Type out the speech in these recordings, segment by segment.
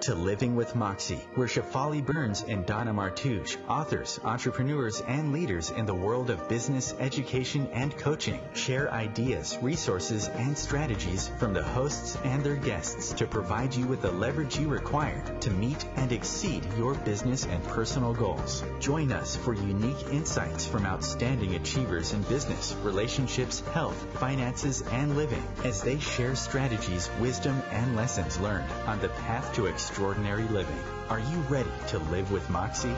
to Living with Moxie, where Shefali Burns and Donna Martouche, authors, entrepreneurs, and leaders in the world of business, education, and coaching, share ideas, resources, and strategies from the hosts and their guests to provide you with the leverage you require to meet and exceed your business and personal goals. Join us for unique insights from outstanding achievers in business, relationships, health, finances, and living as they share strategies, wisdom, and lessons learned on the path to extraordinary living. Are you ready to live with Moxie?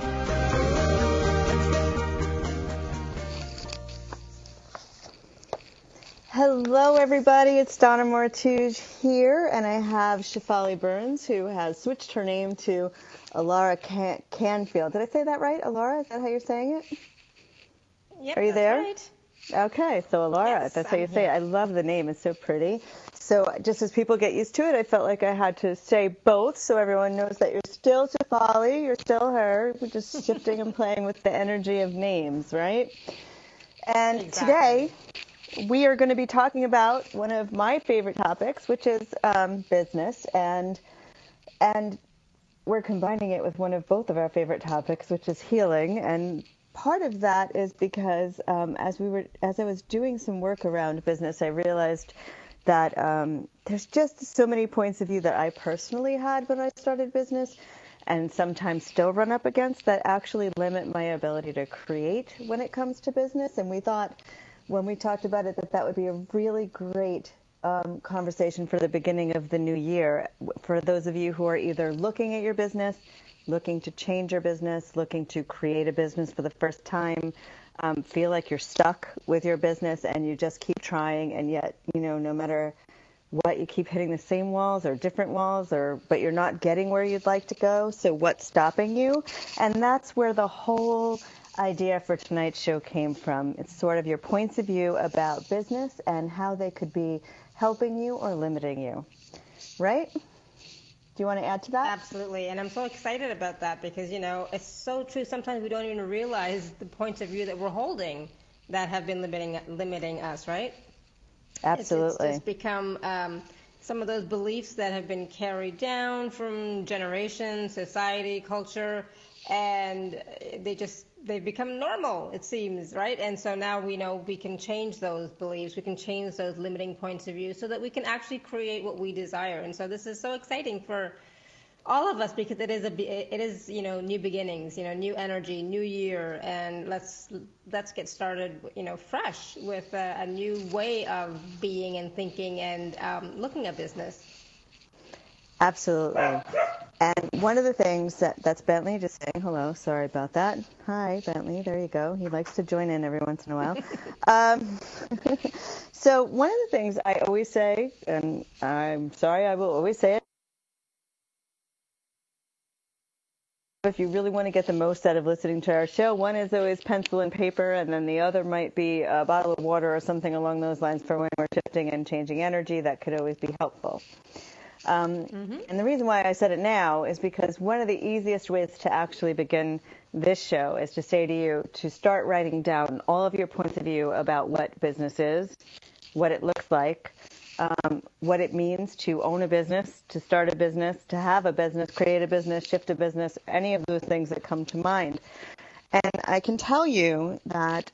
Hello, everybody. It's Donna Martouche here, and I have Shefali Burns, who has switched her name to Alara Canfield. Did I say that right, Alara? Is that how you're saying it? Yep, Are you there? Right. Okay, so Alara, yes, that's how you say here. it. I love the name. It's so pretty. So just as people get used to it, I felt like I had to say both so everyone knows that you're still Shefali, you're still her. We're just shifting and playing with the energy of names, right? And Exactly. Today, we are going to be talking about one of my favorite topics, which is business, and we're combining it with one of both of our favorite topics, which is healing. And part of that is because as I was doing some work around business, I realized that there's just so many points of view that I personally had when I started business, and sometimes still run up against, that actually limit my ability to create when it comes to business. And we thought, when we talked about it, that would be a really great conversation for the beginning of the new year. For those of you who are either looking at your business, looking to change your business, looking to create a business for the first time, feel like you're stuck with your business and you just keep trying, and yet, no matter what, you keep hitting the same walls or different walls, but you're not getting where you'd like to go. So what's stopping you? And that's where the whole idea for tonight's show came from. It's sort of your points of view about business and how they could be helping you or limiting you. Right? Do you want to add to that? Absolutely. And I'm so excited about that because, it's so true. Sometimes we don't even realize the points of view that we're holding that have been limiting us, right? Absolutely. It's just become some of those beliefs that have been carried down from generations, society, culture, and they've become normal, it seems, right? And so now we know we can change those beliefs, we can change those limiting points of view so that we can actually create what we desire. And so this is so exciting for all of us because it is new beginnings, new energy, new year, and let's get started fresh with a new way of being and thinking and looking at business. Absolutely. And one of the things that's Bentley just saying hello. Sorry about that. Hi, Bentley. There you go. He likes to join in every once in a while. So one of the things I always say, and I'm sorry, I will always say it, if you really want to get the most out of listening to our show, one is always pencil and paper, and then the other might be a bottle of water or something along those lines for when we're shifting and changing energy. That could always be helpful. And the reason why I said it now is because one of the easiest ways to actually begin this show is to say to you to start writing down all of your points of view about what business is, what it looks like, what it means to own a business, to start a business, to have a business, create a business, shift a business, any of those things that come to mind. And I can tell you that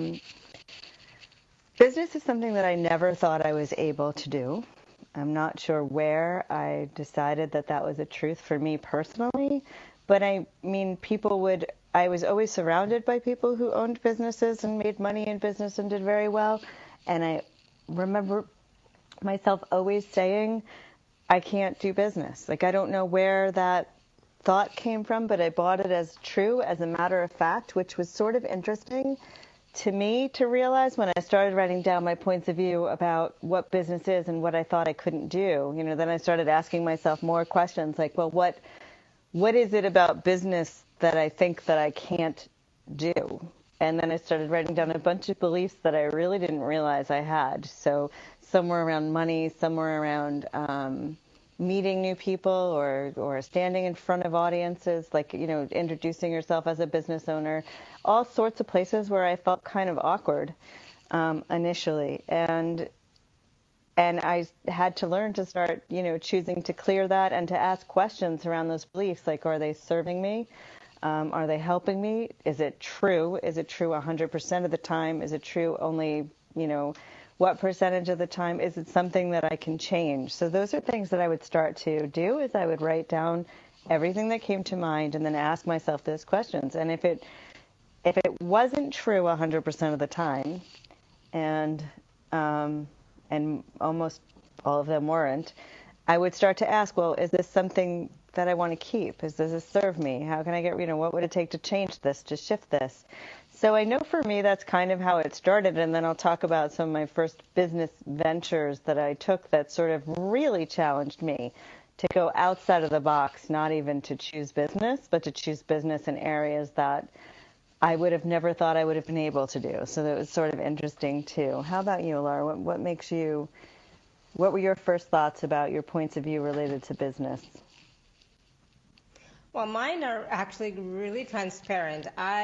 business is something that I never thought I was able to do. I'm not sure where I decided that was a truth for me personally, but I was always surrounded by people who owned businesses and made money in business and did very well. And I remember myself always saying, I can't do business. Like, I don't know where that thought came from, but I bought it as true, as a matter of fact, which was sort of interesting to me to realize when I started writing down my points of view about what business is and what I thought I couldn't do. Then I started asking myself more questions like, well, what is it about business that I think that I can't do? And then I started writing down a bunch of beliefs that I really didn't realize I had. So somewhere around money, somewhere around meeting new people or standing in front of audiences, like, introducing yourself as a business owner, all sorts of places where I felt kind of awkward initially. And And I had to learn to start, choosing to clear that and to ask questions around those beliefs, like, are they serving me? Are they helping me? Is it true? Is it true 100% of the time? Is it true only, what percentage of the time? Is it something that I can change? So those are things that I would start to do, is I would write down everything that came to mind and then ask myself those questions. And if it wasn't true 100% of the time, and almost all of them weren't, I would start to ask, well, is this something that I want to keep? Does this serve me? How can I get, what would it take to change this, to shift this? So I know for me that's kind of how it started, and then I'll talk about some of my first business ventures that I took that sort of really challenged me to go outside of the box, not even to choose business, but to choose business in areas that I would have never thought I would have been able to do. So that was sort of interesting too. How about you, Laura? What were your first thoughts about your points of view related to business? Well, mine are actually really transparent.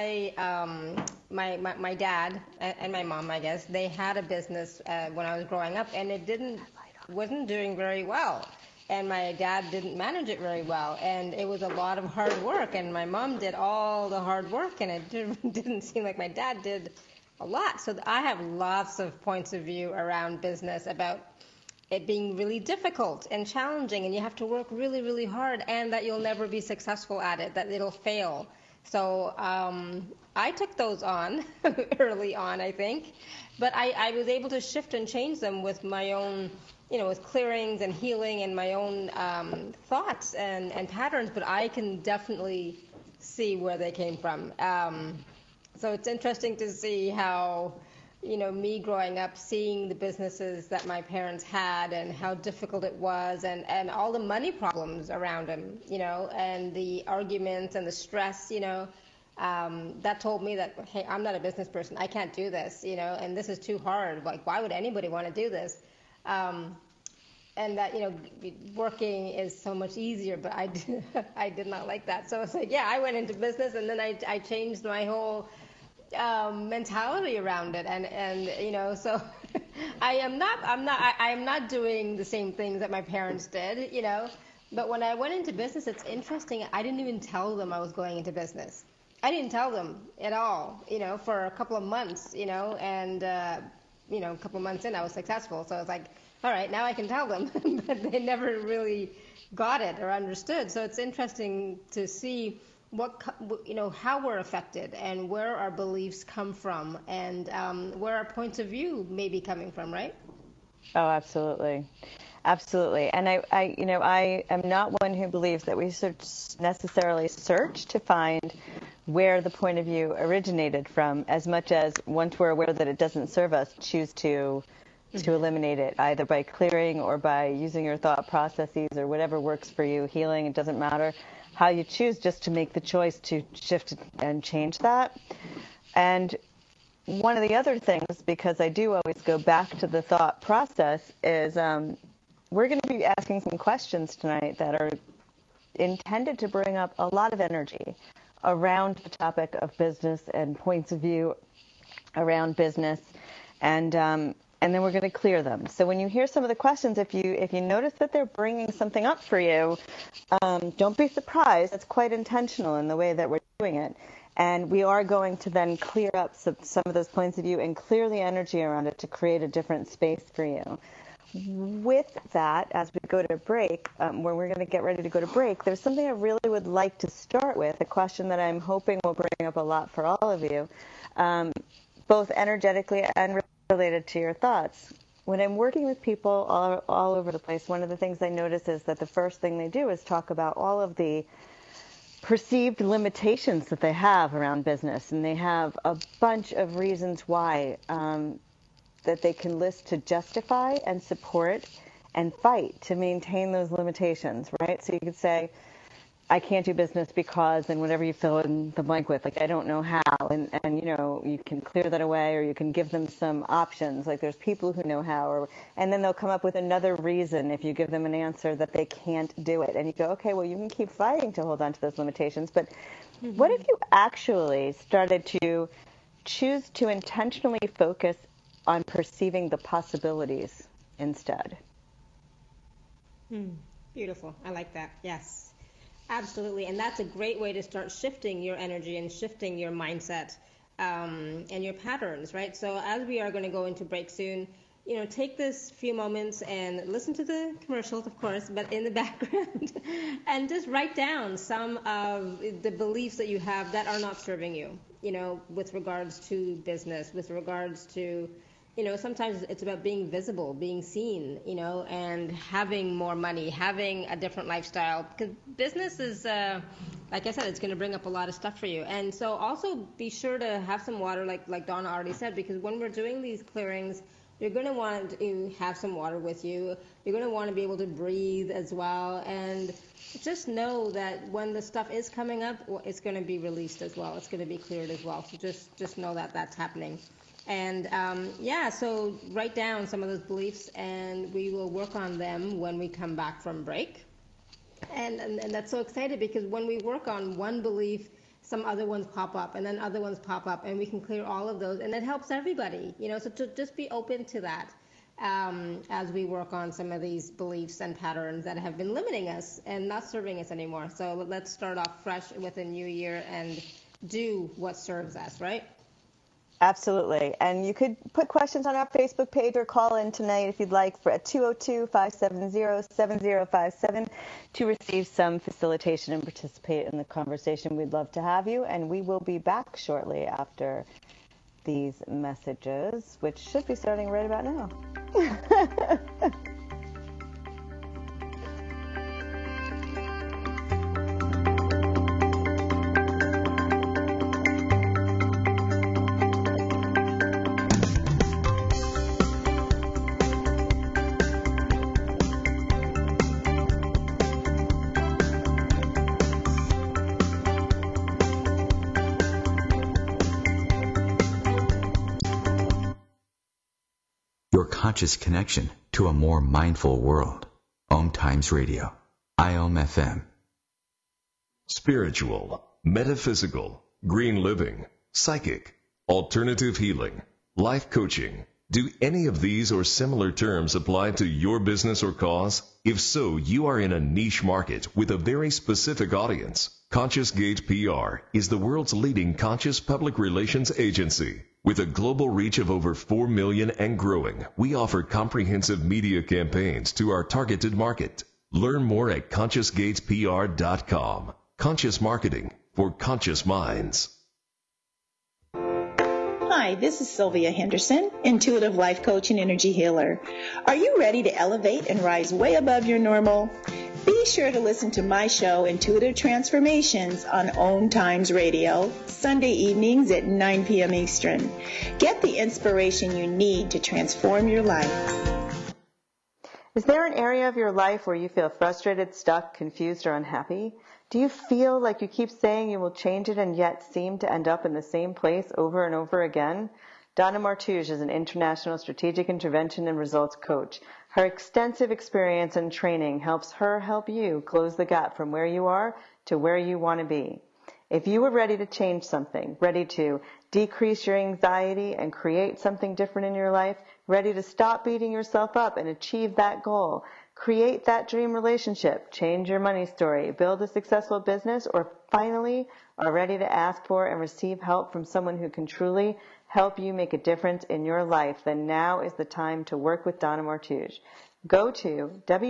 My dad and my mom, I guess, they had a business when I was growing up, and it wasn't doing very well. And my dad didn't manage it very well, and it was a lot of hard work. And my mom did all the hard work, and it didn't seem like my dad did a lot. So I have lots of points of view around business about it being really difficult and challenging, and you have to work really, really hard, and that you'll never be successful at it, that it'll fail. So I took those on early on, I think, but I was able to shift and change them with my own, with clearings and healing and my own thoughts and patterns, but I can definitely see where they came from. So it's interesting to see how, me growing up, seeing the businesses that my parents had and how difficult it was, and all the money problems around them, and the arguments and the stress, that told me that, hey, I'm not a business person. I can't do this, and this is too hard. Like, why would anybody want to do this? And that, working is so much easier, but I did not like that. So it's like, yeah, I went into business, and then I changed my whole mentality around it, and so I am not doing the same things that my parents did, but when I went into business, it's interesting, I didn't even tell them I was going into business. I didn't tell them at all, for a couple of months, and a couple of months in I was successful, so I was like, all right, now I can tell them. But they never really got it or understood. So it's interesting to see how we're affected and where our beliefs come from, and where our points of view may be coming from, right? Oh, absolutely. Absolutely. And I am not one who believes that we should necessarily search to find where the point of view originated from, as much as once we're aware that it doesn't serve us, choose to eliminate it, either by clearing or by using your thought processes or whatever works for you, healing, it doesn't matter how you choose, just to make the choice to shift and change that. And one of the other things, because I do always go back to the thought process, is we're going to be asking some questions tonight that are intended to bring up a lot of energy around the topic of business and points of view around business, and then we're going to clear them. So when you hear some of the questions, if you notice that they're bringing something up for you, don't be surprised. It's quite intentional in the way that we're doing it. And we are going to then clear up some of those points of view and clear the energy around it to create a different space for you. With that, as we go to break, where we're going to get ready to go to break, there's something I really would like to start with, a question that I'm hoping will bring up a lot for all of you, both energetically and related to your thoughts. When I'm working with people all over the place, one of the things I notice is that the first thing they do is talk about all of the perceived limitations that they have around business, and they have a bunch of reasons why that they can list to justify and support and fight to maintain those limitations, right? So you could say, I can't do business because, and whatever you fill in the blank with, like, I don't know how, and you can clear that away, or you can give them some options, like there's people who know how, and then they'll come up with another reason if you give them an answer that they can't do it, and you go, okay, well, you can keep fighting to hold on to those limitations, but what if you actually started to choose to intentionally focus on perceiving the possibilities instead. Beautiful. I like that. Yes, absolutely. And that's a great way to start shifting your energy and shifting your mindset and your patterns, right? So as we are going to go into break soon, take this few moments and listen to the commercials, of course, but in the background, and just write down some of the beliefs that you have that are not serving you, with regards to business, with regards to, sometimes it's about being visible, being seen, and having more money, having a different lifestyle, because business is, like I said, it's going to bring up a lot of stuff for you. And so also be sure to have some water, like Donna already said, because when we're doing these clearings, you're going to want to have some water with you. You're going to want to be able to breathe as well. And just know that when the stuff is coming up, it's going to be released as well. It's going to be cleared as well. So just know that that's happening. And so write down some of those beliefs, and we will work on them when we come back from break. And that's so exciting, because when we work on one belief, some other ones pop up, and then other ones pop up, and we can clear all of those, and it helps everybody, so to just be open to that as we work on some of these beliefs and patterns that have been limiting us and not serving us anymore. So let's start off fresh with a new year and do what serves us, right? Absolutely. And you could put questions on our Facebook page or call in tonight if you'd like for 202-570-7057 to receive some facilitation and participate in the conversation. We'd love to have you, and we will be back shortly after these messages, which should be starting right about now. Conscious connection to a more mindful world. Om Times Radio, IOM FM. Spiritual, metaphysical, green living, psychic, alternative healing, life coaching. Do any of these or similar terms apply to your business or cause? If so, you are in a niche market with a very specific audience. Conscious Gate PR is the world's leading conscious public relations agency. With a global reach of over 4 million and growing, we offer comprehensive media campaigns to our targeted market. Learn more at ConsciousGatesPR.com. Conscious marketing for conscious minds. Hi, this is Sylvia Henderson, intuitive life coach and energy healer. Are you ready to elevate and rise way above your normal? Be sure to listen to my show, Intuitive Transformations, on Om Times Radio, Sunday evenings at 9 p.m. Eastern. Get the inspiration you need to transform your life. Is there an area of your life where you feel frustrated, stuck, confused, or unhappy? Do you feel like you keep saying you will change it and yet seem to end up in the same place over and over again? Donna Martouche is an international strategic intervention and results coach. Her extensive experience and training helps her help you close the gap from where you are to where you want to be. If you are ready to change something, ready to decrease your anxiety and create something different in your life, ready to stop beating yourself up and achieve that goal, create that dream relationship, change your money story, build a successful business, or finally are ready to ask for and receive help from someone who can truly help you make a difference in your life, then now is the time to work with Donna Martouche. Go to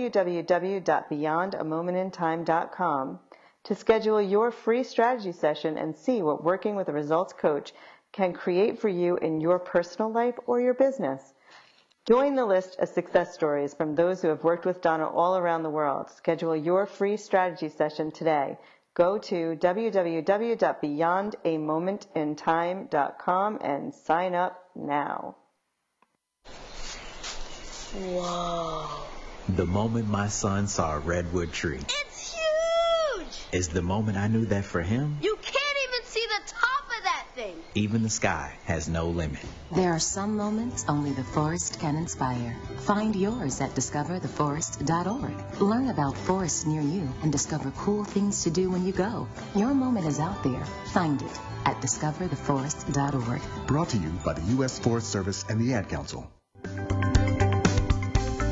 www.beyondamomentintime.com to schedule your free strategy session and see what working with a results coach can create for you in your personal life or your business. Join the list of success stories from those who have worked with Donna all around the world. Schedule your free strategy session today. Go to www.beyondamomentintime.com and sign up now. Whoa. The moment my son saw a redwood tree. It's huge! Is the moment I knew that for him, you can't even see the top of that thing. Even the sky has no limit. There are some moments only the forest can inspire. Find yours at discovertheforest.org. Learn about forests near you and discover cool things to do when you go. Your moment is out there. Find it at discovertheforest.org. Brought to you by the U.S. Forest Service and the Ad Council.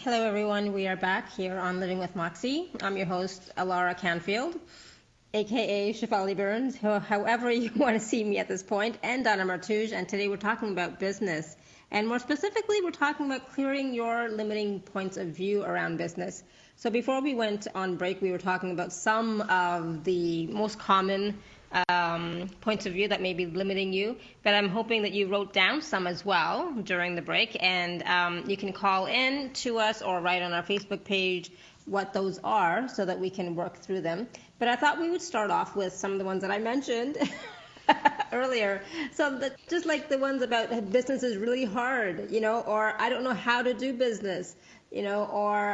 Hello, everyone. We are back here on Living with Moxie. I'm your host, Alara Canfield, aka Shefali Burns, however you want to see me at this point, and Donna Martouche. And today we're talking about business. And more specifically, we're talking about clearing your limiting points of view around business. So before we went on break, we were talking about some of the most common points of view that may be limiting you, but I'm hoping that you wrote down some as well during the break, and you can call in to us or write on our Facebook page what those are so that we can work through them. But I thought we would start off with some of the ones that I mentioned earlier. So just like the ones about business is really hard, or I don't know how to do business, or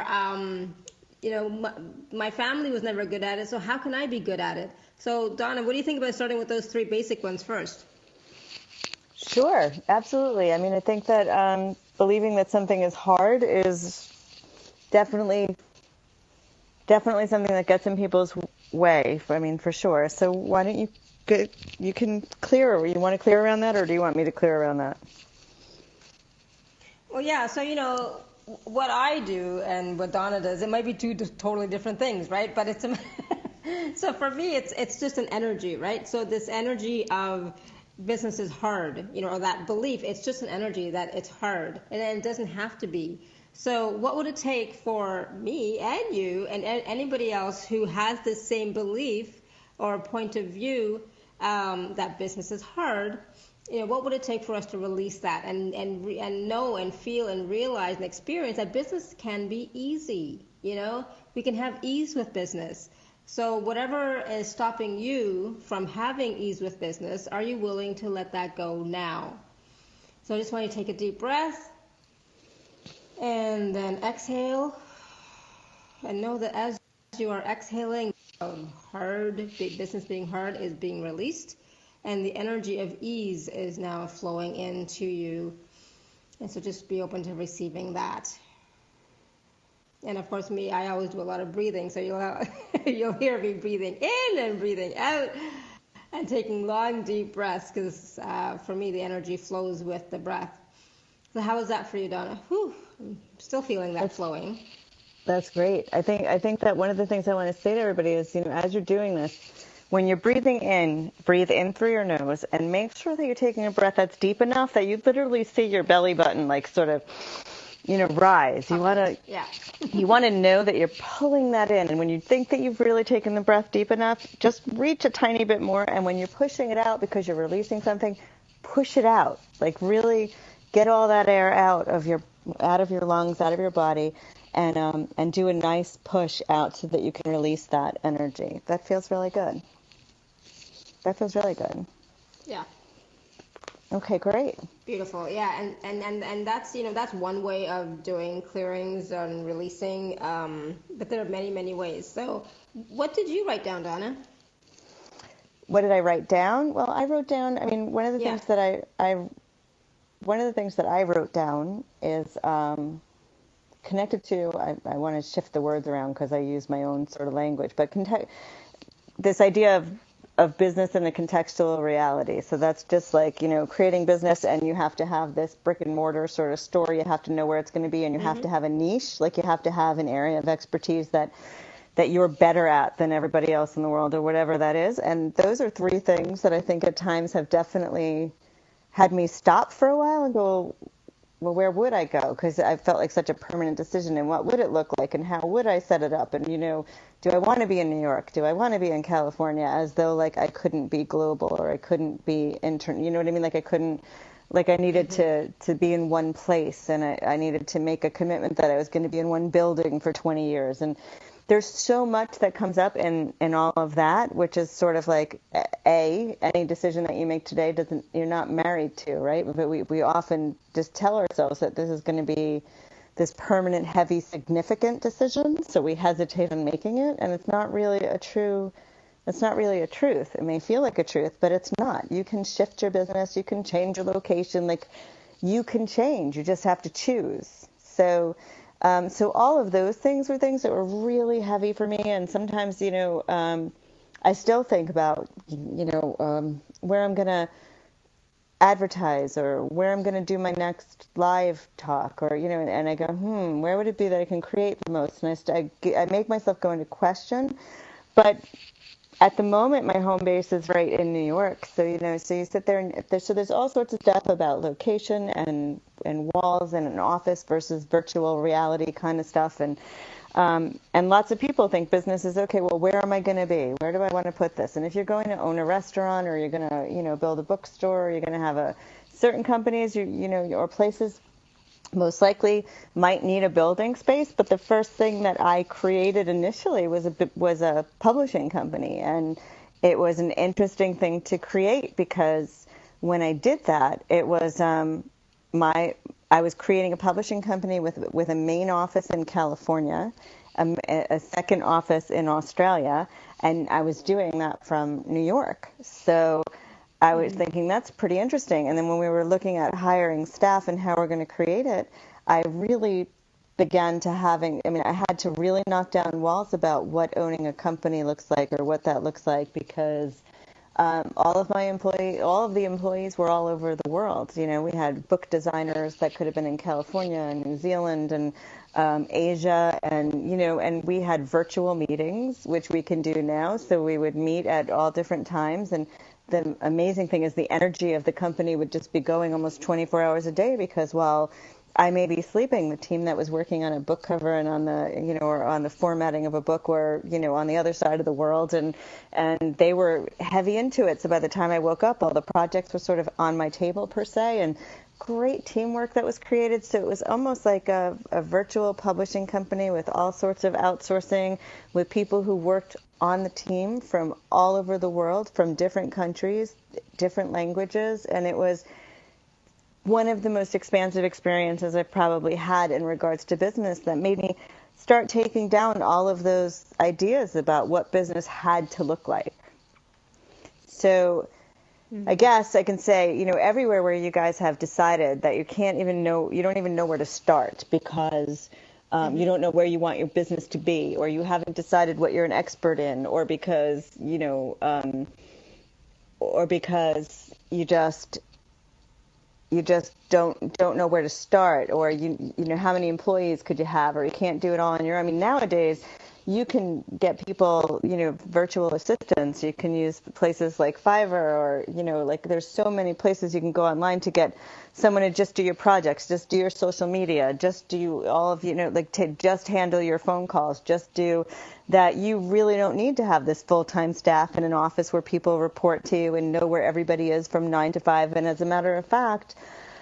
my family was never good at it, so how can I be good at it? So, Donna, what do you think about starting with those three basic ones first? Sure, absolutely. I mean, I think that believing that something is hard is definitely something that gets in people's way. I mean, for sure. So why don't you you want to clear around that, or do you want me to clear around that? Well, yeah. So, what I do and what Donna does, it might be two totally different things, right? But it's so for me, it's just an energy, right? So this energy of business is hard, or that belief, it's just an energy that it's hard, and it doesn't have to be. So what would it take for me and you and anybody else who has this same belief or point of view that business is hard? What would it take for us to release that and know and feel and realize and experience that business can be easy? We can have ease with business. So whatever is stopping you from having ease with business, are you willing to let that go now? So I just want you to take a deep breath and then exhale, and know that as you are exhaling, business being hard is being released, and the energy of ease is now flowing into you. And so just be open to receiving that. And of course, I always do a lot of breathing, so you'll hear me breathing in and breathing out and taking long, deep breaths, because for me, the energy flows with the breath. So how is that for you, Donna? Whew, I'm still feeling that flowing. That's great. I think that one of the things I want to say to everybody is, as you're doing this, when you're breathing in, breathe in through your nose and make sure that you're taking a breath that's deep enough that you literally see your belly button sort of rise. You want to know that you're pulling that in. And when you think that you've really taken the breath deep enough, just reach a tiny bit more. And when you're pushing it out because you're releasing something, push it out. Really get all that air out of your lungs, out of your body, and do a nice push out so that you can release that energy. That feels really good. Yeah. Okay, great. Beautiful. Yeah, and that's one way of doing clearings and releasing, but there are many, many ways. So what did you write down, Donna? What did I write down? Well, I wrote down, one of the things that I wrote down is connected to, I want to shift the words around because I use my own sort of language, but this idea of business in a contextual reality. So that's just creating business, and you have to have this brick and mortar sort of store. You have to know where it's going to be, and you have to have a niche. You have to have an area of expertise that you're better at than everybody else in the world, or whatever that is. And those are three things that I think at times have definitely had me stop for a while and go, well, where would I go? Because I felt like such a permanent decision, and what would it look like, and how would I set it up? And, do I want to be in New York? Do I want to be in California? As though I couldn't be global, or I couldn't be you know what I mean? I couldn't, I needed to be in one place, and I needed to make a commitment that I was going to be in one building for 20 years. And there's so much that comes up in all of that, which is sort of any decision that you make today you're not married to, right? But we often just tell ourselves that this is going to be this permanent, heavy, significant decision, so we hesitate on making it, and it's not really a truth. It may feel like a truth, but it's not. You can shift your business, you can change your location, you can change. You just have to choose. So all of those things were things that were really heavy for me, and sometimes, I still think about, where I'm gonna advertise, or where I'm going to do my next live talk, or, and I go, where would it be that I can create the most? And I make myself go into question. But at the moment, my home base is right in New York. So, so you sit there so there's all sorts of stuff about location and walls and an office versus virtual reality kind of stuff. And lots of people think business is, okay, well, where am I going to be? Where do I want to put this? And if you're going to own a restaurant, or you're going to, build a bookstore, or you're going to have certain companies, or places most likely might need a building space. But the first thing that I created initially was a publishing company. And it was an interesting thing to create, because when I did that, it was I was creating a publishing company with a main office in California, a second office in Australia, and I was doing that from New York. So I was thinking, that's pretty interesting. And then when we were looking at hiring staff and how we're going to create it, I really began to I had to really knock down walls about what owning a company looks like, or what that looks like, because all of the employees were all over the world. We had book designers that could have been in California and New Zealand and Asia, and we had virtual meetings, which we can do now. So we would meet at all different times. And the amazing thing is the energy of the company would just be going almost 24 hours a day, because while I may be sleeping, the team that was working on a book cover and on the, or on the formatting of a book were, on the other side of the world, and they were heavy into it. So by the time I woke up, all the projects were sort of on my table per se, and great teamwork that was created. So it was almost like a virtual publishing company with all sorts of outsourcing, with people who worked on the team from all over the world, from different countries, different languages, and it was one of the most expansive experiences I've probably had in regards to business, that made me start taking down all of those ideas about what business had to look like. So I guess I can say, everywhere where you guys have decided that you don't even know where to start, because you don't know where you want your business to be, or you haven't decided what you're an expert in, or because, or because you just don't know where to start, or how many employees could you have, or you can't do it all on your own. I mean, nowadays you can get people, virtual assistants. You can use places like Fiverr, or there's so many places you can go online to get someone to just do your projects, just do your social media, just do all of to just handle your phone calls, just do that. You really don't need to have this full-time staff in an office where people report to you and know where everybody is from 9 to 5. And as a matter of fact,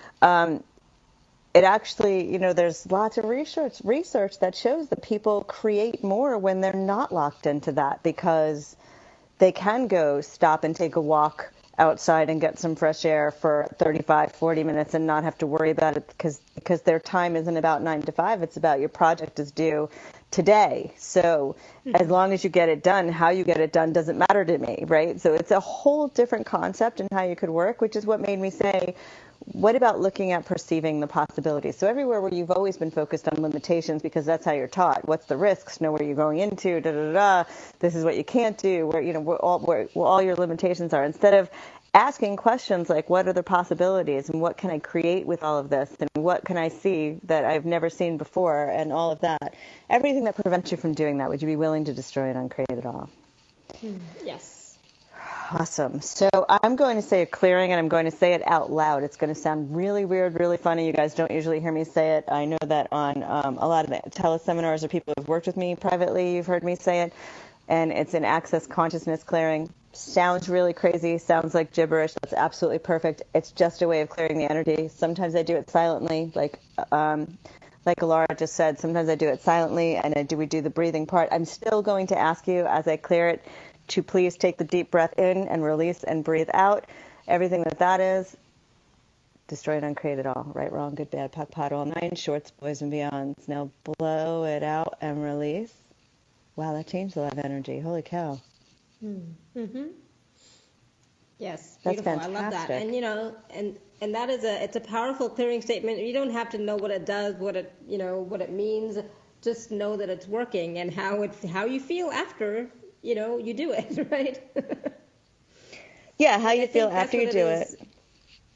it actually, there's lots of research that shows that people create more when they're not locked into that, because they can go stop and take a walk outside and get some fresh air for 35, 40 minutes and not have to worry about it, because their time isn't about 9 to 5. It's about your project is due today. So as long as you get it done, how you get it done doesn't matter to me, right? So it's a whole different concept in how you could work, which is what made me say, what about looking at perceiving the possibilities? So everywhere where you've always been focused on limitations, because that's how you're taught. What's the risks? Know where you're going into. This is what you can't do. Where all your limitations are. Instead of asking questions like, what are the possibilities, and what can I create with all of this, and what can I see that I've never seen before, and all of that. Everything that prevents you from doing that, would you be willing to destroy and uncreate it all? Yes. Awesome. So I'm going to say a clearing, and I'm going to say it out loud. It's going to sound really weird, really funny. You guys don't usually hear me say it. I know that on a lot of the teleseminars or people who've worked with me privately, you've heard me say it. And it's an access consciousness clearing. Sounds really crazy. Sounds like gibberish. That's absolutely perfect. It's just a way of clearing the energy. Sometimes I do it silently, like Laura just said. Sometimes I do it silently, and we do the breathing part. I'm still going to ask you as I clear it to please take the deep breath in and release and breathe out. Everything that is, destroy and uncreate it all. Right, wrong, good, bad, pot, pot, all 9, shorts, boys, and beyonds. Now blow it out and release. Wow, that changed a lot of energy. Holy cow. Mm-hmm. Yes, that's beautiful. fantastic. I love that. And and that is it's a powerful clearing statement. You don't have to know what it does, what it means. Just know that it's working, and how you feel after you do it, right? Yeah, how you feel after you do it.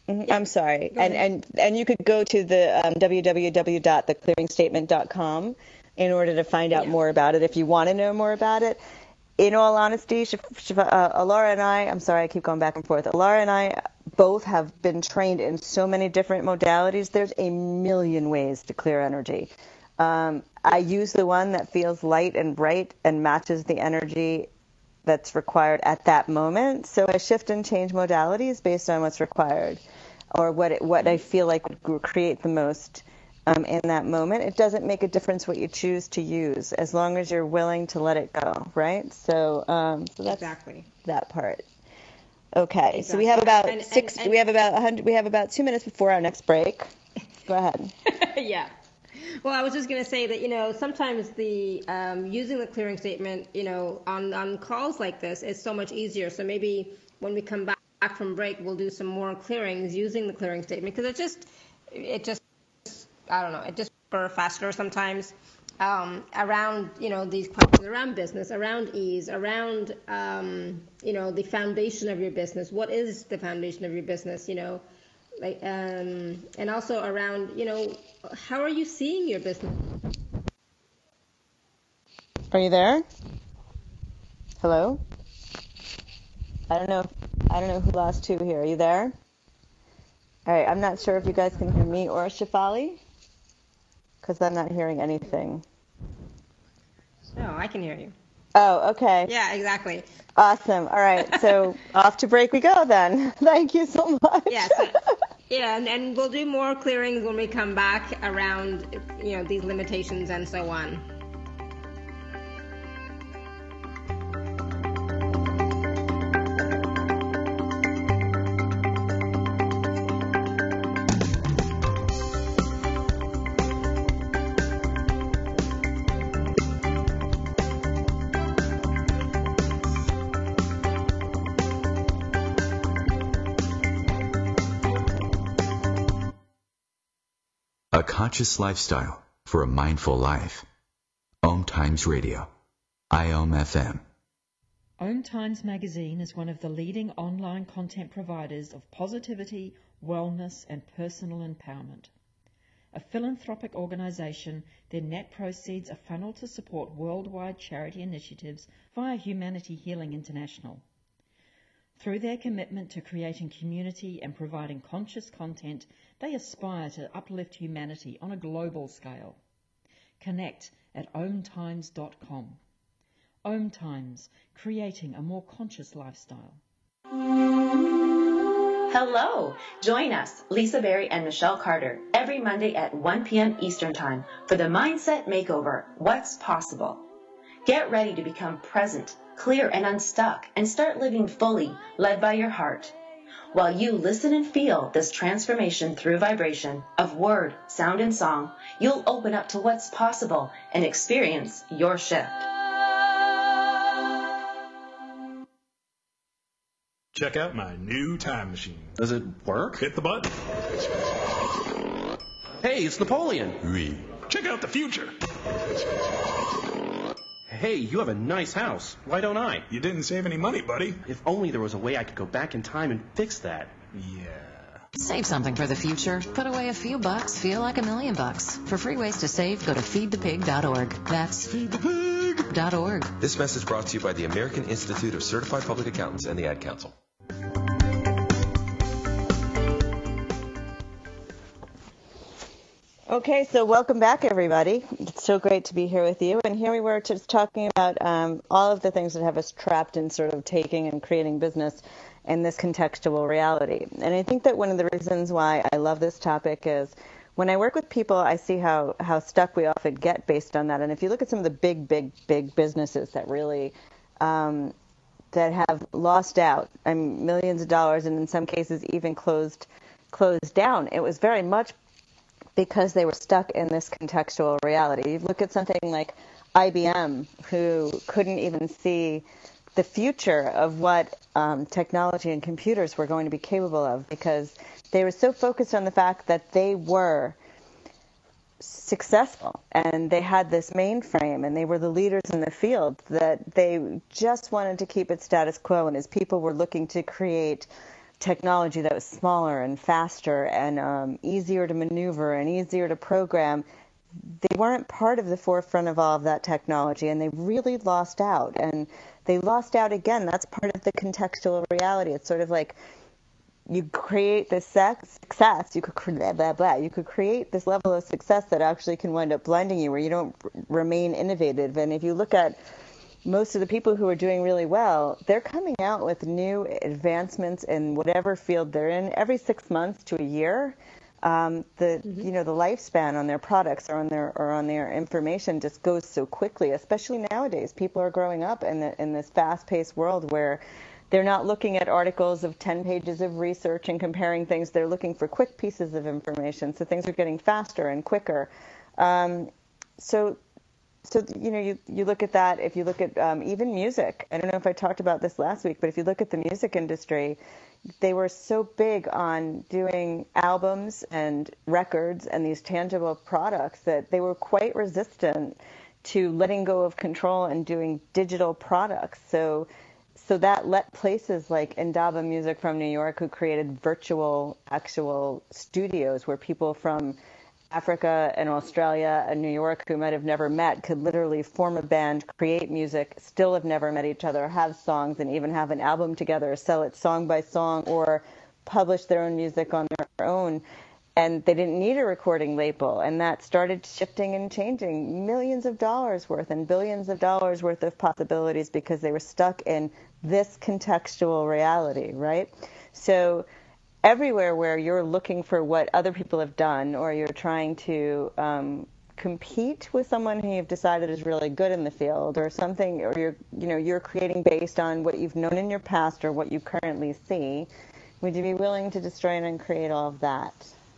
I'm sorry. And you could go to the www.theclearingstatement.com in order to find out more about it if you want to know more about it. In all honesty, Alara and I'm sorry, I keep going back and forth. Alara and I both have been trained in so many different modalities. There's a million ways to clear energy. I use the one that feels light and bright and matches the energy that's required at that moment. So I shift and change modalities based on what's required or what I feel like would create the most in that moment. It doesn't make a difference what you choose to use as long as you're willing to let it go, right? So that's exactly that part. Okay, so we have about we have about 2 minutes before our next break. Go ahead. Yeah. Well, I was just going to say that, sometimes the using the clearing statement, on calls like this is so much easier. So maybe when we come back from break, we'll do some more clearings using the clearing statement because it just I don't know, it just goes faster sometimes around, these questions around business, around ease, around, the foundation of your business. What is the foundation of your business, and also around, how are you seeing your business? Are you there? Hello? I don't know who lost who here. Are you there? All right, I'm not sure if you guys can hear me or Shefali, because I'm not hearing anything. No, I can hear you. Oh, okay. Yeah, exactly. Awesome. All right, so off to break we go then. Thank you so much. Yeah, and we'll do more clearings when we come back around, these limitations and so on. A conscious lifestyle for a mindful life. Om Times Radio. IOM FM. Om Times Magazine is one of the leading online content providers of positivity, wellness, and personal empowerment. A philanthropic organization, their net proceeds are funneled to support worldwide charity initiatives via Humanity Healing International. Through their commitment to creating community and providing conscious content, they aspire to uplift humanity on a global scale. Connect at omtimes.com. Om Times, creating a more conscious lifestyle. Hello! Join us, Lisa Berry and Michelle Carter, every Monday at 1 p.m. Eastern Time for the Mindset Makeover, What's Possible. Get ready to become present, clear, and unstuck, and start living fully, led by your heart. While you listen and feel this transformation through vibration of word, sound, and song, you'll open up to what's possible and experience your shift. Check out my new time machine. Does it work? Hit the button. Hey, it's Napoleon. Oui. Check out the future. Hey, you have a nice house. Why don't I? You didn't save any money, buddy. If only there was a way I could go back in time and fix that. Yeah. Save something for the future. Put away a few bucks. Feel like $1 million. For free ways to save, go to feedthepig.org. That's feedthepig.org. This message brought to you by the American Institute of Certified Public Accountants and the Ad Council. Okay, so welcome back, everybody. It's so great to be here with you. And here we were just talking about all of the things that have us trapped in sort of taking and creating business in this contextual reality. And I think that one of the reasons why I love this topic is when I work with people, I see how stuck we often get based on that. And if you look at some of the big businesses that really that have lost out, millions of dollars, and in some cases even closed down, it was very much because they were stuck in this contextual reality. You look at something like IBM, who couldn't even see the future of what technology and computers were going to be capable of because they were so focused on the fact that they were successful and they had this mainframe and they were the leaders in the field that they just wanted to keep it status quo. And as people were looking to create technology that was smaller and faster and easier to maneuver and easier to program, they weren't part of the forefront of all of that technology, and they really lost out. And they lost out again. That's part of the contextual reality. It's sort of like you create this success, you could create this level of success that actually can wind up blinding you, where you don't remain innovative. And if you look at most of the people who are doing really well, they're coming out with new advancements in whatever field they're in every 6 months to a year. The lifespan on their products or on their information just goes so quickly, especially nowadays. People are growing up in this fast-paced world where they're not looking at articles of 10 pages of research and comparing things. They're looking for quick pieces of information. So things are getting faster and quicker. So you look at that. If you look at even music, I don't know if I talked about this last week, but if you look at the music industry, they were so big on doing albums and records and these tangible products that they were quite resistant to letting go of control and doing digital products. So that let places like Indaba Music from New York, who created virtual, actual studios where people from Africa and Australia and New York who might have never met could literally form a band, create music, still have never met each other, have songs, and even have an album together, sell it song by song, or publish their own music on their own. And they didn't need a recording label. And that started shifting and changing millions of dollars worth and billions of dollars worth of possibilities because they were stuck in this contextual reality, right? So everywhere where you're looking for what other people have done, or you're trying to compete with someone who you've decided is really good in the field, or something, or you're creating based on what you've known in your past or what you currently see, would you be willing to destroy and uncreate all of that?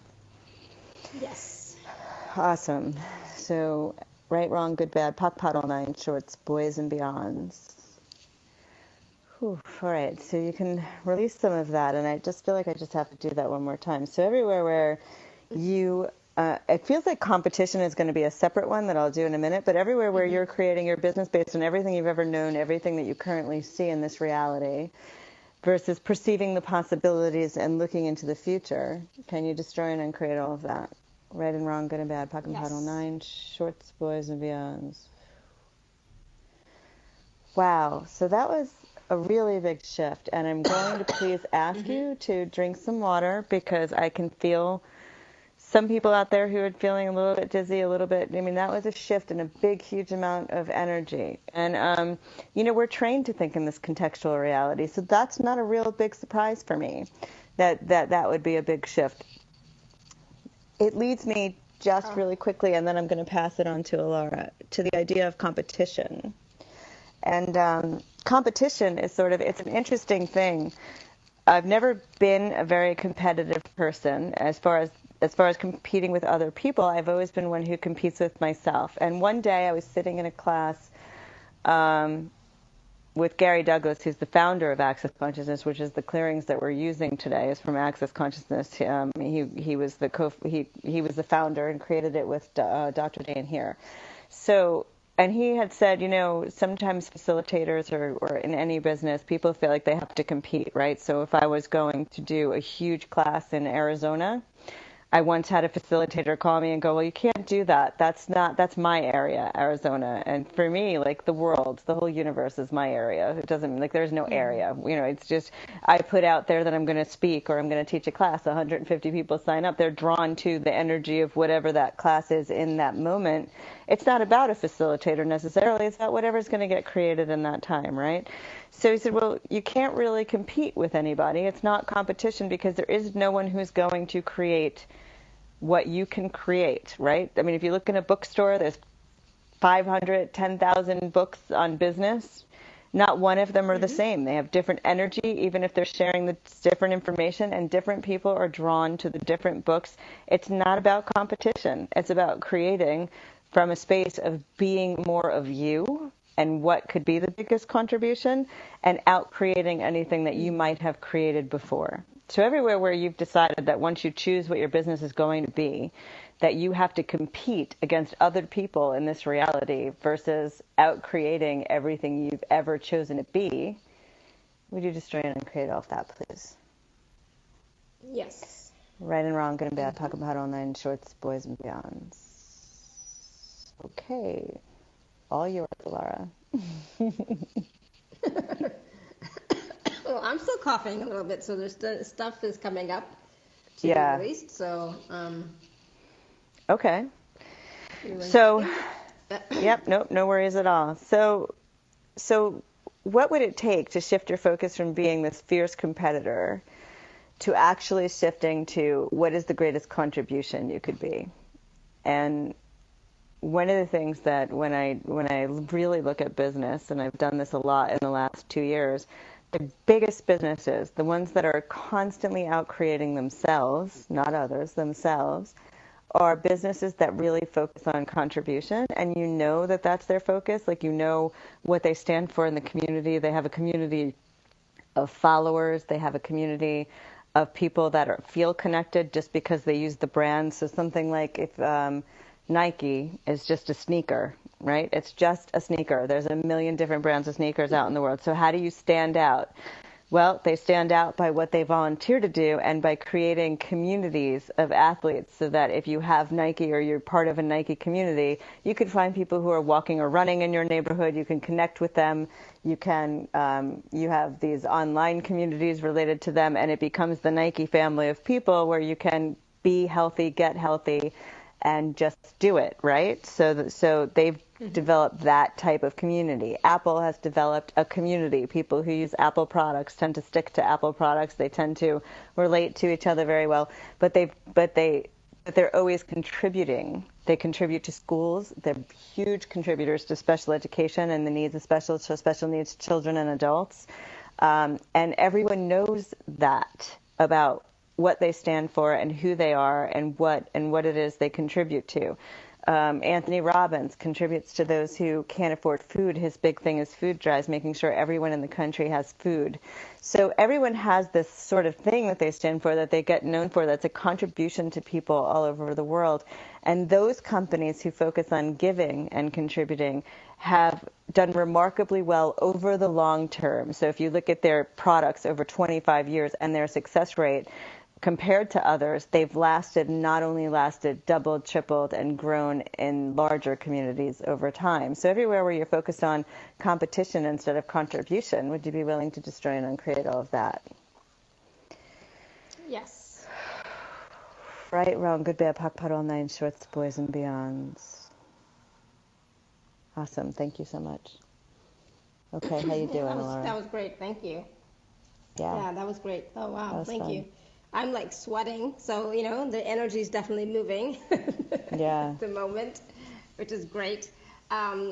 Yes. Awesome. So, right, wrong, good, bad, pot, all nine shorts, boys and beyonds. Whew, all right, so you can release some of that, and I just feel like I just have to do that one more time. So everywhere where you, it feels like competition is going to be a separate one that I'll do in a minute, but everywhere where you're creating your business based on everything you've ever known, everything that you currently see in this reality, versus perceiving the possibilities and looking into the future, can you destroy and uncreate all of that? Right and wrong, good and bad, pocket and puddle, nine shorts, boys and beyonds. Wow, so that was a really big shift, and I'm going to please ask you to drink some water, because I can feel some people out there who are feeling a little bit dizzy, a little bit. I mean, that was a shift and a big, huge amount of energy. And, we're trained to think in this contextual reality, so that's not a real big surprise for me, that would be a big shift. It leads me just really quickly, and then I'm going to pass it on to Alara, to the idea of competition. And competition is it's an interesting thing. I've never been a very competitive person as far as competing with other people. I've always been one who competes with myself. And one day I was sitting in a class with Gary Douglas, who's the founder of Access Consciousness, which is the clearings that we're using today is from Access Consciousness. He was the founder and created it with Dr. Dan here. So. And he had said, sometimes facilitators or in any business, people feel like they have to compete, right? So if I was going to do a huge class in Arizona, I once had a facilitator call me and go, well, you can't do that. That's my area, Arizona. And for me, like the world, the whole universe is my area. It doesn't, there's no area. It's just, I put out there that I'm going to speak or I'm going to teach a class. 150 people sign up. They're drawn to the energy of whatever that class is in that moment. It's not about a facilitator necessarily. It's about whatever's going to get created in that time, right? So he said, well, you can't really compete with anybody. It's not competition because there is no one who's going to create what you can create, right? I mean, if you look in a bookstore, there's 500, 10,000 books on business. Not one of them are the same. They have different energy, even if they're sharing the different information, and different people are drawn to the different books. It's not about competition. It's about creating from a space of being more of you and what could be the biggest contribution, and out creating anything that you might have created before. So everywhere where you've decided that once you choose what your business is going to be, that you have to compete against other people in this reality versus out creating everything you've ever chosen to be, would you destroy and uncreate all of that, please? Yes. Right and wrong, good and bad, talk about online, shorts, boys and beyonds. Okay. All yours, Laura. Well, I'm still coughing a little bit, so there's stuff is coming up to be released. So, okay. So, yep, nope, no worries at all. So what would it take to shift your focus from being this fierce competitor to actually shifting to what is the greatest contribution you could be? And one of the things that when I really look at business, and I've done this a lot in the last 2 years, the biggest businesses, the ones that are constantly out-creating themselves, not others, themselves, are businesses that really focus on contribution, and you know that that's their focus. Like, you know what they stand for in the community. They have a community of followers. They have a community of people that feel connected just because they use the brand. So something like if Nike is just a sneaker, right? It's just a sneaker. There's a million different brands of sneakers out in the world. So how do you stand out? Well, they stand out by what they volunteer to do and by creating communities of athletes so that if you have Nike or you're part of a Nike community, you can find people who are walking or running in your neighborhood. You can connect with them. You can, you have these online communities related to them, and it becomes the Nike family of people where you can be healthy, get healthy, and just do it, right? So they've developed that type of community. Apple has developed a community. People who use Apple products tend to stick to Apple products. They tend to relate to each other very well. But they're always contributing. They contribute to schools. They're huge contributors to special education and the needs of special needs children and adults. And everyone knows that about what they stand for and who they are and what it is they contribute to. Anthony Robbins contributes to those who can't afford food. His big thing is food drives, making sure everyone in the country has food. So everyone has this sort of thing that they stand for, that they get known for, that's a contribution to people all over the world. And those companies who focus on giving and contributing have done remarkably well over the long term. So if you look at their products over 25 years and their success rate, compared to others, they've not only lasted, doubled, tripled, and grown in larger communities over time. So everywhere where you're focused on competition instead of contribution, would you be willing to destroy and uncreate all of that? Yes. Right, wrong, good, bad, POC, POD, all nine, shorts, boys, and beyonds. Awesome. Thank you so much. Okay, how you doing, Laura? That was great. Thank you. Yeah, that was great. Oh, wow. Thank fun. you. I'm like sweating, so the energy is definitely moving. Yeah. At the moment, which is great. I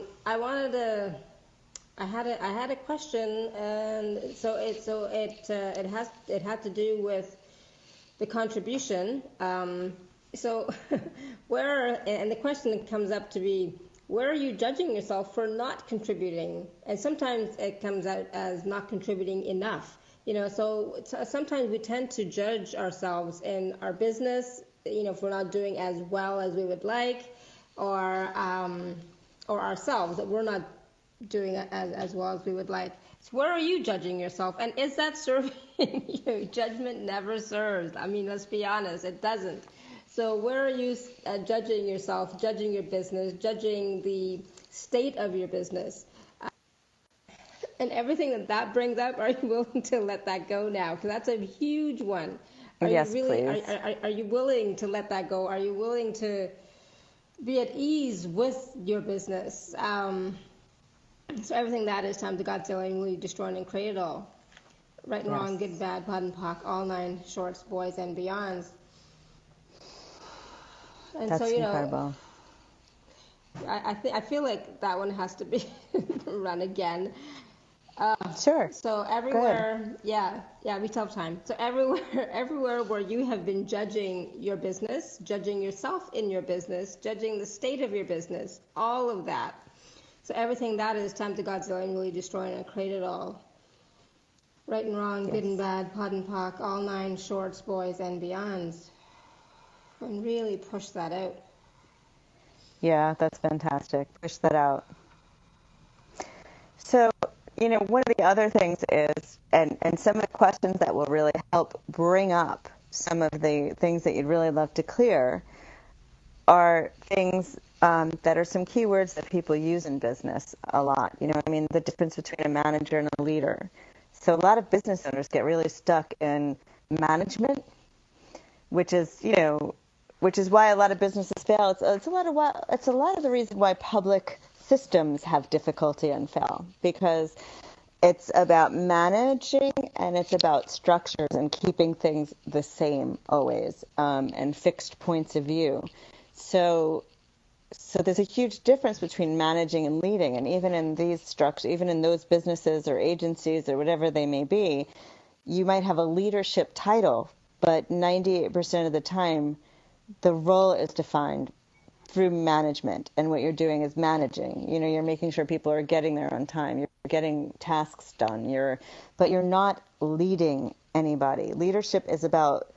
had a question, and so it had to do with the contribution. So and the question comes up to be, where are you judging yourself for not contributing? And sometimes it comes out as not contributing enough. So sometimes we tend to judge ourselves in our business, if we're not doing as well as we would like, or ourselves, that we're not doing as well as we would like. So where are you judging yourself? And is that serving you? Judgment never serves. I mean, let's be honest, it doesn't. So where are you judging yourself, judging your business, judging the state of your business? And everything that brings up, are you willing to let that go now? Because that's a huge one. Yes, please. Are you willing to let that go? Are you willing to be at ease with your business? So everything that is time to Godzilla and will you destroy and create it all? Right and wrong, good, bad, POD and POC, all nine, shorts, boys, and beyonds. And that's incredible. I feel like that one has to be run again. Sure. So everywhere, we still have time. So everywhere where you have been judging your business, judging yourself in your business, judging the state of your business, all of that. So everything that is time to Godzilla and really destroy and create it all. Right and wrong, good and bad, POD and POC, all nine, shorts, boys, and beyonds. And really push that out. Yeah, that's fantastic. Push that out. So, one of the other things is, and some of the questions that will really help bring up some of the things that you'd really love to clear are things that are some keywords that people use in business a lot. You know what I mean? The difference between a manager and a leader. So a lot of business owners get really stuck in management, which is why a lot of businesses fail. It's a lot of the reason why public systems have difficulty and fail, because it's about managing and it's about structures and keeping things the same always, and fixed points of view. So there's a huge difference between managing and leading, and even in these structures, even in those businesses or agencies or whatever they may be, you might have a leadership title, but 98% of the time, the role is defined through management, and what you're doing is managing. You know, you're making sure people are getting there on time, you're getting tasks done, but you're not leading anybody. Leadership is about,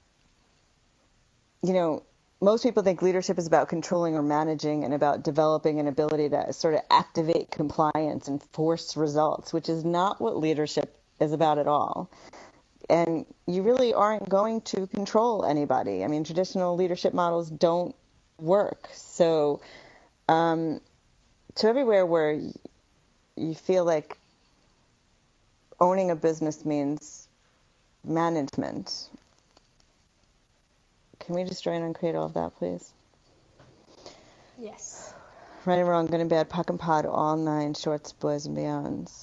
most people think leadership is about controlling or managing and about developing an ability to sort of activate compliance and force results, which is not what leadership is about at all. And you really aren't going to control anybody. I mean, traditional leadership models don't work. So everywhere where you feel like owning a business means management, can we destroy and uncreate all of that, please? Yes. Right and wrong, good and bad, puck and pod, all 9 shorts, boys and beyonds.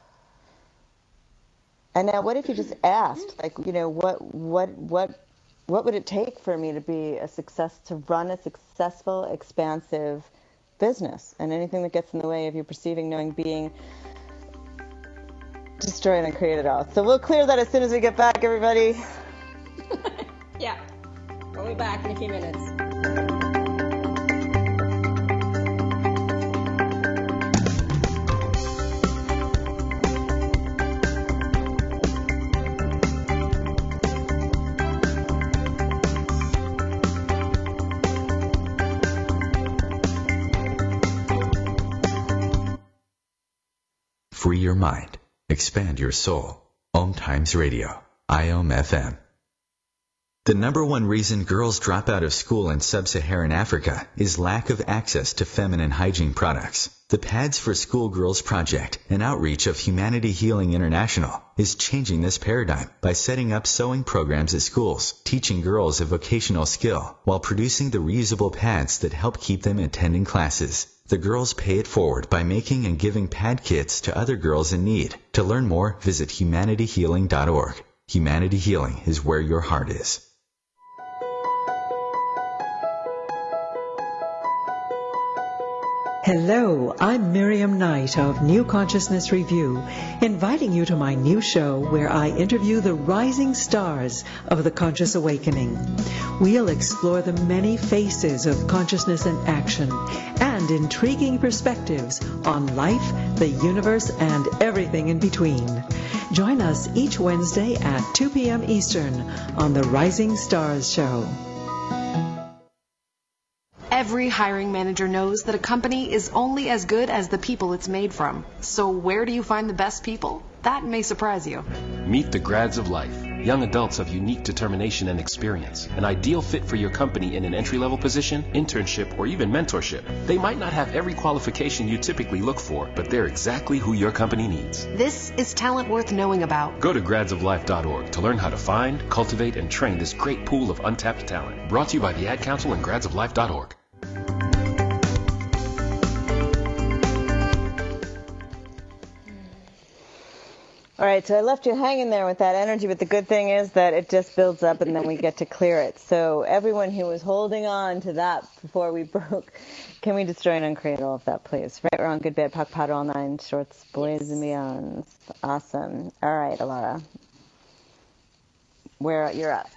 And now, what if you just asked, like, what would it take for me to be to run a successful, expansive business? And anything that gets in the way of you perceiving, knowing, being, destroy and uncreate it all. So we'll clear that as soon as we get back, everybody. Yeah. We'll be back in a few minutes. Free your mind. Expand your soul. Om Times Radio. IOM FM. The number one reason girls drop out of school in sub-Saharan Africa is lack of access to feminine hygiene products. The Pads for Schoolgirls Project, an outreach of Humanity Healing International, is changing this paradigm by setting up sewing programs at schools, teaching girls a vocational skill, while producing the reusable pads that help keep them attending classes. The girls pay it forward by making and giving pad kits to other girls in need. To learn more, visit humanityhealing.org. Humanity Healing is where your heart is. Hello, I'm Miriam Knight of New Consciousness Review, inviting you to my new show where I interview the rising stars of the conscious awakening. We'll explore the many faces of consciousness in action and intriguing perspectives on life, the universe, and everything in between. Join us each Wednesday at 2 p.m. Eastern on the Rising Stars Show. Every hiring manager knows that a company is only as good as the people it's made from. So where do you find the best people? That may surprise you. Meet the Grads of Life. Young adults of unique determination and experience. An ideal fit for your company in an entry-level position, internship, or even mentorship. They might not have every qualification you typically look for, but they're exactly who your company needs. This is talent worth knowing about. Go to gradsoflife.org to learn how to find, cultivate, and train this great pool of untapped talent. Brought to you by the Ad Council and gradsoflife.org. All right, so I left you hanging there with that energy, but the good thing is that it just builds up and then we get to clear it. So everyone who was holding on to that before we broke, can we destroy and uncreate all of that, please? Right, wrong, good, bad, puck, pot, all 9 shorts, boys and beyonds. Awesome. All right, Alara. You're up.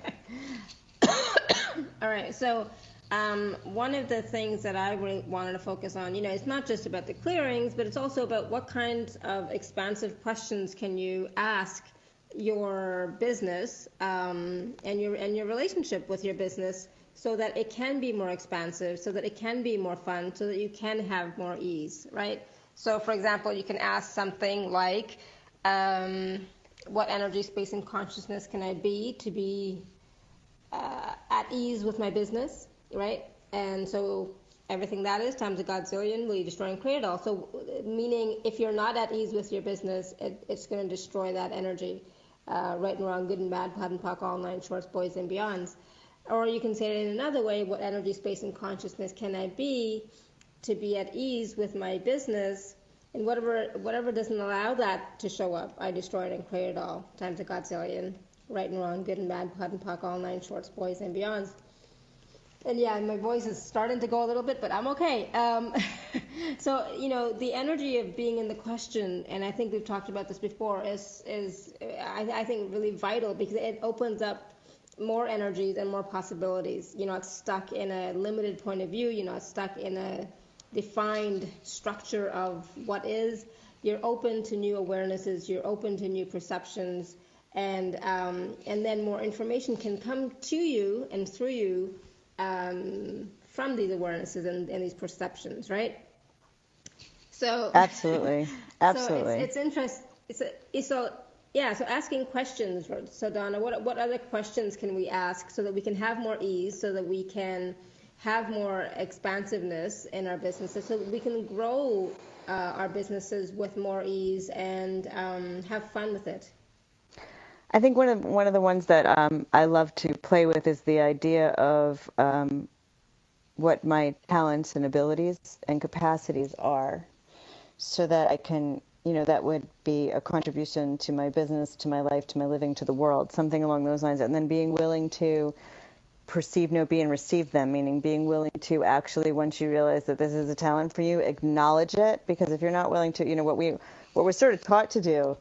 All right, so one of the things that I really wanted to focus on, it's not just about the clearings, but it's also about what kinds of expansive questions can you ask your business and your relationship with your business so that it can be more expansive, so that it can be more fun, so that you can have more ease, right? So, for example, you can ask something like, what energy, space, and consciousness can I be to be at ease with my business, right? And so everything that is times a godzillion, will you destroy and create it all? So meaning if you're not at ease with your business, it's going to destroy that energy. Right and wrong, good and bad, POD and POC, all nine shorts, boys and beyonds. Or you can say it in another way, what energy, space, and consciousness can I be to be at ease with my business? And whatever doesn't allow that to show up, I destroy it and create it all, times a godzillion. Right and wrong, good and bad, POD and POC, all nine shorts, boys and beyonds. And yeah, my voice is starting to go a little bit, but I'm okay. So, the energy of being in the question, and I think we've talked about this before, is I think really vital because it opens up more energies and more possibilities. You're not stuck in a limited point of view. You're not stuck in a defined structure of what is. You're open to new awarenesses. You're open to new perceptions, and then more information can come to you and through you from these awarenesses and these perceptions, right? So absolutely. So it's interesting. So asking questions. So Donna, what other questions can we ask so that we can have more ease, so that we can have more expansiveness in our businesses, so that we can grow our businesses with more ease and have fun with it? I think one of the ones that I love to play with is the idea of what my talents and abilities and capacities are, so that I can, that would be a contribution to my business, to my life, to my living, to the world, something along those lines. And then being willing to perceive, know, be, and receive them, meaning being willing to actually, once you realize that this is a talent for you, acknowledge it. Because if you're not willing to, what we're sort of taught to do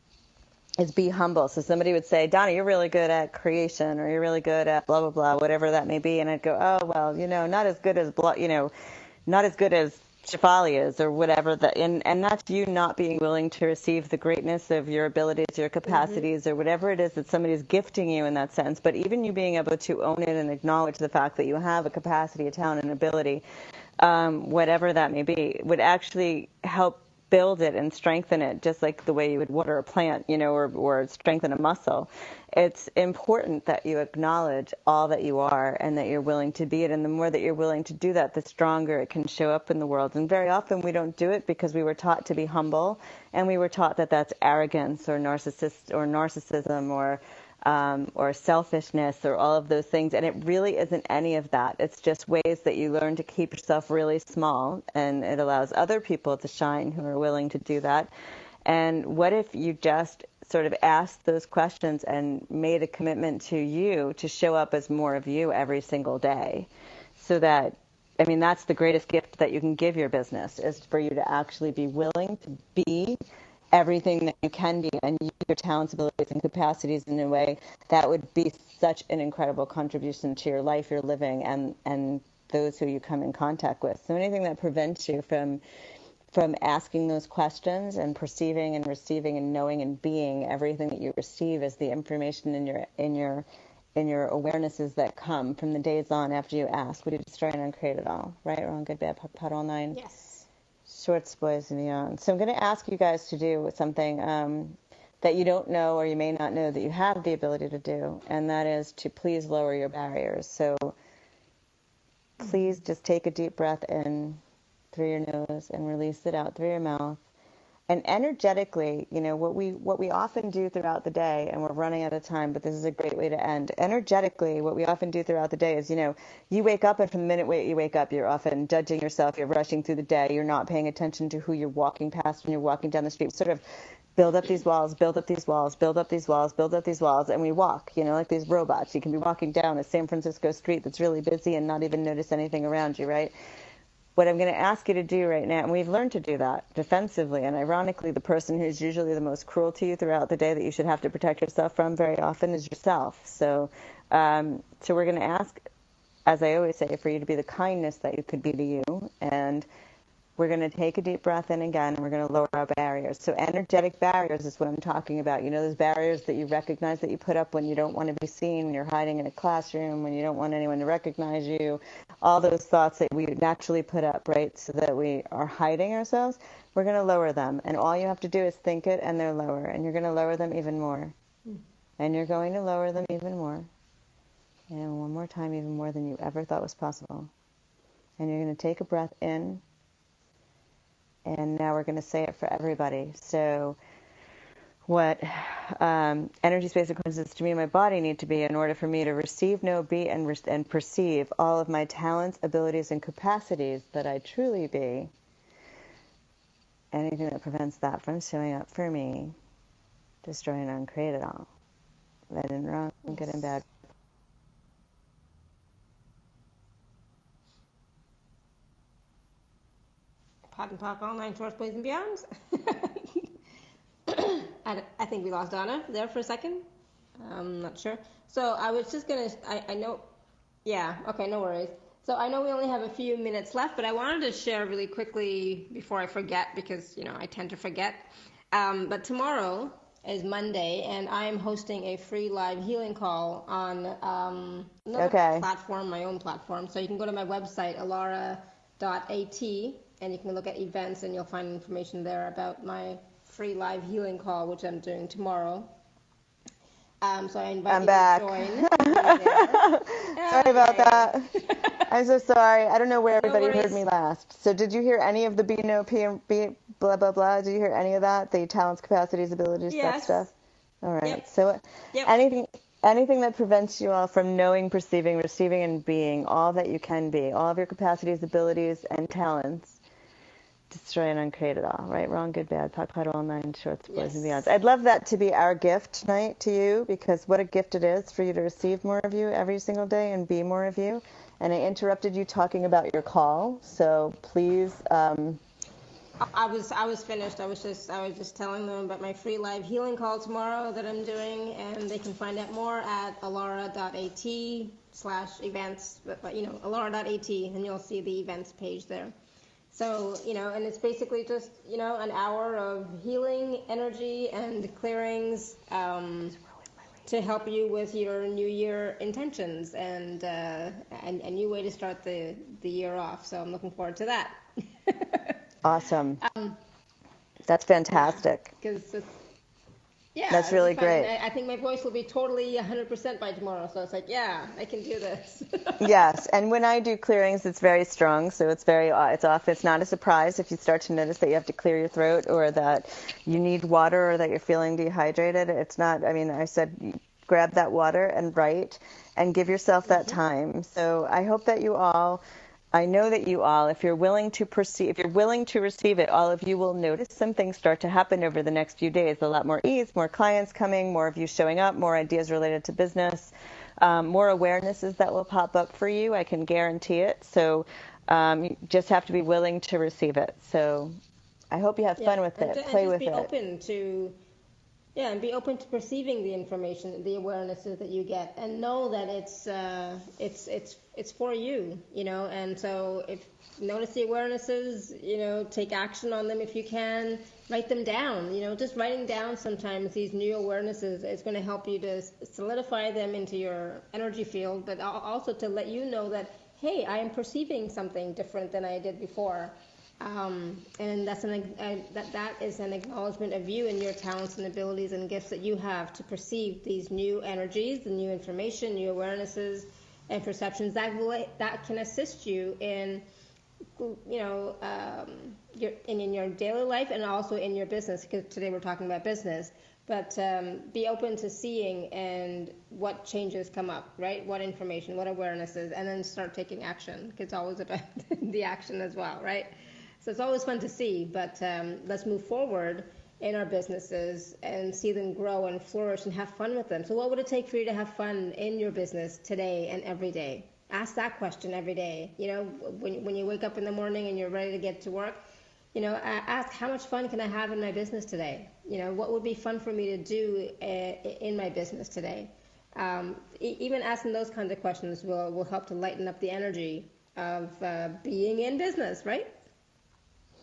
is be humble. So somebody would say, Donna, you're really good at creation, or you're really good at blah, blah, blah, whatever that may be. And I'd go, oh, well, not as good as, not as good as Shefali is, or whatever. And that's you not being willing to receive the greatness of your abilities, your capacities, or whatever it is that somebody's gifting you in that sense. But even you being able to own it and acknowledge the fact that you have a capacity, a talent, an ability, whatever that may be, would actually help build it and strengthen it, just like the way you would water a plant, or strengthen a muscle. It's important that you acknowledge all that you are and that you're willing to be it. And the more that you're willing to do that, the stronger it can show up in the world. And very often we don't do it because we were taught to be humble, and we were taught that that's arrogance or narcissism or selfishness or all of those things. And it really isn't any of that. It's just ways that you learn to keep yourself really small, and it allows other people to shine who are willing to do that. And what if you just sort of asked those questions and made a commitment to you to show up as more of you every single day? So that, that's the greatest gift that you can give your business, is for you to actually be willing to be everything that you can be, and use your talents, abilities, and capacities in a way that would be such an incredible contribution to your life, your living, and those who you come in contact with. So anything that prevents you from asking those questions and perceiving and receiving and knowing and being everything that you receive as the information in your awarenesses that come from the days on after you ask, would you destroy and uncreate it all? Right, wrong, good, bad, POD, all nine. Yes. Shorts, boys, and beyond. So I'm going to ask you guys to do something that you don't know, or you may not know that you have the ability to do, and that is to please lower your barriers. So please just take a deep breath in through your nose and release it out through your mouth. And energetically, what we often do throughout the day, and we're running out of time, but this is a great way to end. Energetically, what we often do throughout the day is, you wake up, and from the minute you wake up, you're often judging yourself, you're rushing through the day, you're not paying attention to who you're walking past when you're walking down the street. Sort of build up these walls, build up these walls, build up these walls, build up these walls, and we walk, like these robots. You can be walking down a San Francisco street that's really busy and not even notice anything around you, right? What I'm going to ask you to do right now, and we've learned to do that defensively, and ironically, the person who's usually the most cruel to you throughout the day that you should have to protect yourself from very often is yourself. So we're going to ask, as I always say, for you to be the kindness that you could be to you, and we're going to take a deep breath in again, and we're going to lower our barriers. So energetic barriers is what I'm talking about. You know, those barriers that you recognize that you put up when you don't want to be seen, when you're hiding in a classroom, when you don't want anyone to recognize you, all those thoughts that we naturally put up, right, so that we are hiding ourselves, we're going to lower them. And all you have to do is think it, and they're lower. And you're going to lower them even more. And you're going to lower them even more. And one more time, even more than you ever thought was possible. And you're going to take a breath in. And now we're going to say it for everybody. So what energy, space, and consciousness to me and my body need to be in order for me to receive, know, be, and perceive all of my talents, abilities, and capacities that I truly be. Anything that prevents that from showing up for me, destroy and uncreate it all. Right and wrong, good and bad. Pot and Talk, all 9 shorts, boys and beyonds. I think we lost Donna there for a second. I'm not sure. So I was just going to, I know, yeah, okay, no worries. So I know we only have a few minutes left, but I wanted to share really quickly before I forget, because, you know, I tend to forget. But tomorrow is Monday, and I'm hosting a free live healing call on another platform, my own platform. So you can go to my website, alara.at, and you can look at events, and you'll find information there about my free live healing call, which I'm doing tomorrow. So I invite you to join. Sorry about that. I'm so sorry. I don't know where everybody heard me last. So did you hear any of the B, no, P, and B, blah, blah, blah? Did you hear any of that? The talents, capacities, abilities, that stuff? All right. Yep. So anything that prevents you all from knowing, perceiving, receiving, and being all that you can be, all of your capacities, abilities, and talents, destroy and uncreate it all, right? Wrong, good, bad, pot, all 9 shorts, boys and beyonds. I'd love that to be our gift tonight to you, because what a gift it is for you to receive more of you every single day and be more of you. And I interrupted you talking about your call, so please. I was finished. I was just telling them about my free live healing call tomorrow that I'm doing, and they can find out more at alara.at/events. But you know, alara.at, and you'll see the events page there. So, you know, and it's basically just, you know, an hour of healing energy and clearings to help you with your New Year intentions and a new way to start the year off. So I'm looking forward to that. Awesome. That's fantastic. That's really great. I think my voice will be totally 100% by tomorrow. So it's like, yeah, I can do this. Yes, and when I do clearings, it's very strong. So it's off. It's not a surprise if you start to notice that you have to clear your throat, or that you need water, or that you're feeling dehydrated. It's not. I mean, I said grab that water and write, and give yourself that time. So I hope that you all. I know that you all, if you're willing to receive it, all of you will notice some things start to happen over the next few days. A lot more ease, more clients coming, more of you showing up, more ideas related to business, more awarenesses that will pop up for you. I can guarantee it. So you just have to be willing to receive it. So I hope you have fun with it. Play with it. And be open to perceiving the information, the awarenesses that you get, and know that it's for you, you know. And so if notice the awarenesses, you know, take action on them if you can. Write them down, you know. Just writing down sometimes these new awarenesses is going to help you to solidify them into your energy field, but also to let you know that, hey, I am perceiving something different than I did before. And that is an acknowledgement of you and your talents and abilities and gifts that you have to perceive these new energies, the new information, new awarenesses and perceptions that can assist you in, you know, in your daily life and also in your business, because today we're talking about business. But be open to seeing and what changes come up, right? What information, what awarenesses, and then start taking action, because it's always about the action as well, right? So it's always fun to see, but let's move forward in our businesses and see them grow and flourish and have fun with them. So what would it take for you to have fun in your business today and every day? Ask that question every day. You know, when you wake up in the morning and you're ready to get to work, you know, ask, how much fun can I have in my business today? You know, what would be fun for me to do in my business today? Even asking those kinds of questions will help to lighten up the energy of being in business, right?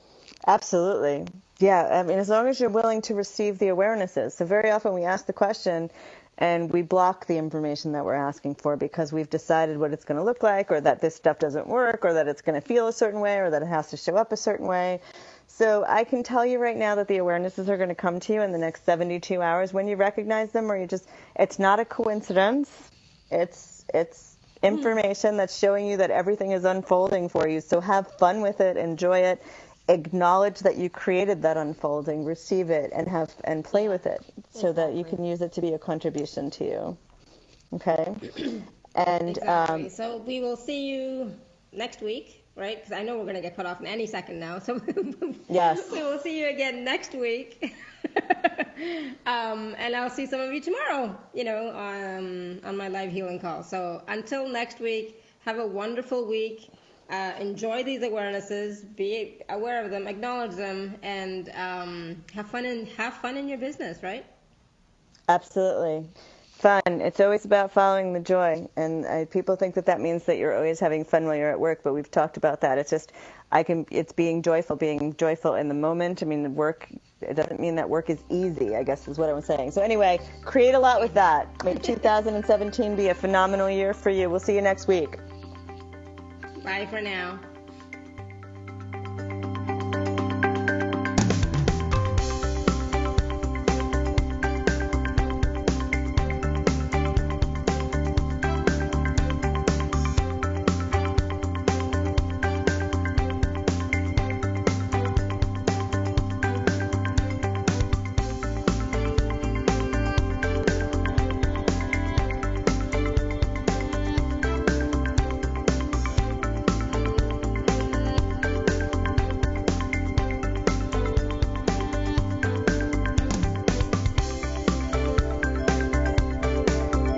Absolutely. Yeah, I mean, as long as you're willing to receive the awarenesses. So very often we ask the question and we block the information that we're asking for because we've decided what it's going to look like, or that this stuff doesn't work, or that it's going to feel a certain way, or that it has to show up a certain way. So I can tell you right now that the awarenesses are going to come to you in the next 72 hours when you recognize them, or it's not a coincidence. It's information that's showing you that everything is unfolding for you. So have fun with it, enjoy it. Acknowledge that you created that unfolding, receive it, and play with it so that you can use it to be a contribution to you. Okay? And exactly. So we will see you next week, right? Because I know we're going to get cut off in any second now. So yes, we will see you again next week. And I'll see some of you tomorrow, on my live healing call. So until next week, have a wonderful week. Enjoy these awarenesses, be aware of them, acknowledge them, and have fun in your business, right? Absolutely. Fun. It's always about following the joy. And people think that means that you're always having fun while you're at work, but we've talked about that. It's just, it's being joyful in the moment. I mean, it doesn't mean that work is easy, I guess is what I'm saying. So anyway, create a lot with that. Make 2017 be a phenomenal year for you. We'll see you next week. Bye for now.